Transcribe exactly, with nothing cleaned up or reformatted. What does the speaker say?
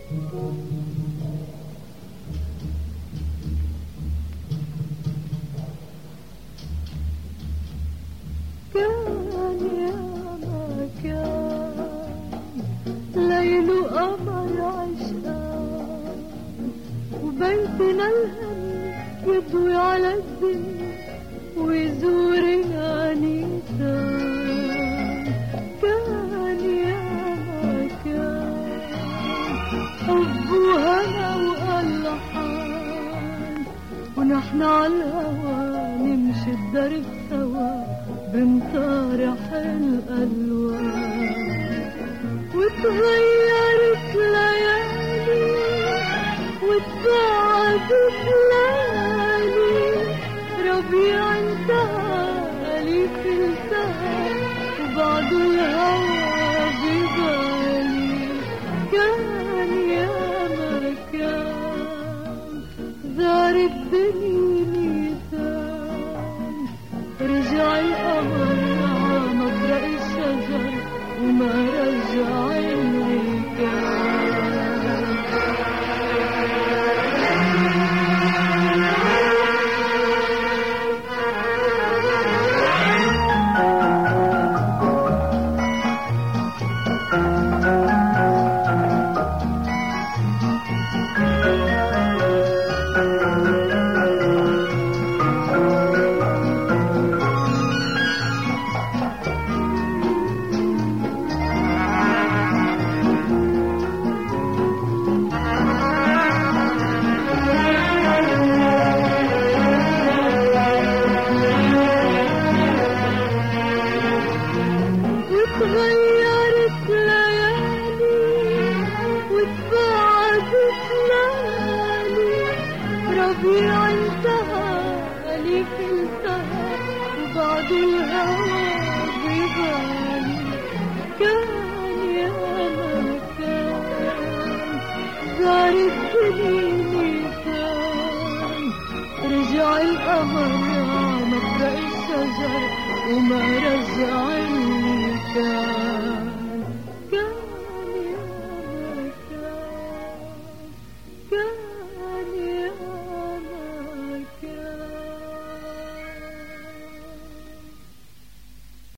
بيتنا الهني يضوي على الدنيا ويزورنا نيسان. كان يا ما كان حب وهنا وألحان، ونحن على الهوى نمشي الدرب سوا بنطارح الألوان. وتغيرت ليالي وتبعدت ليالي، ربيع انتهى أليف انتهى وبعد الهوى ببالي. كان يا ما كان زار الدنيا نيسان، رجع القمر على مبرق الشجر وما رجع اللي كان. تغيرت ليالي وتبعدت ليالي، ربيع انتهى أليف انتهى وبعد الهوى ببالي. كان يا ما كان زار الدنيا نيسان، رجع القمر على مبرق الشجر وما رجع اللي